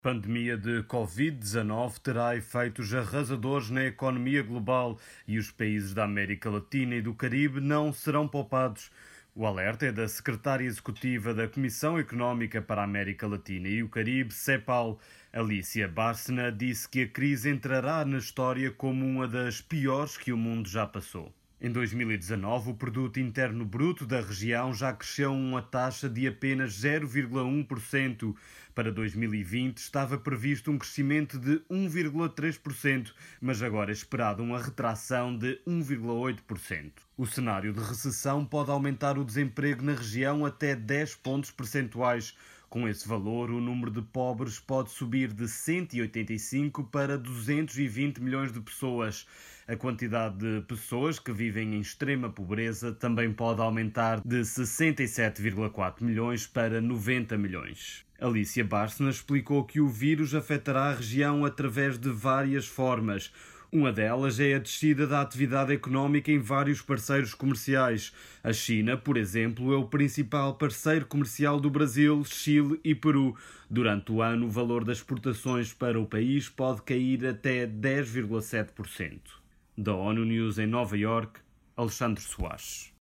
A pandemia de Covid-19 terá efeitos arrasadores na economia global e os países da América Latina e do Caribe não serão poupados. O alerta é da secretária executiva da Comissão Económica para a América Latina e o Caribe, CEPAL. Alicia Bárcena disse que a crise entrará na história como uma das piores que o mundo já passou. Em 2019, o produto interno bruto da região já cresceu a uma taxa de apenas 0,1%. Para 2020 estava previsto um crescimento de 1,3%, mas agora é esperado uma retração de 1,8%. O cenário de recessão pode aumentar o desemprego na região até 10 pontos percentuais. Com esse valor, o número de pobres pode subir de 185 para 220 milhões de pessoas. A quantidade de pessoas que vivem em extrema pobreza também pode aumentar de 67,4 milhões para 90 milhões. Alicia Bárcena explicou que o vírus afetará a região através de várias formas. Uma delas é a descida da atividade económica em vários parceiros comerciais. A China, por exemplo, é o principal parceiro comercial do Brasil, Chile e Peru. Durante o ano, o valor das exportações para o país pode cair até 10,7%. Da ONU News em Nova Iorque, Alexandre Soares.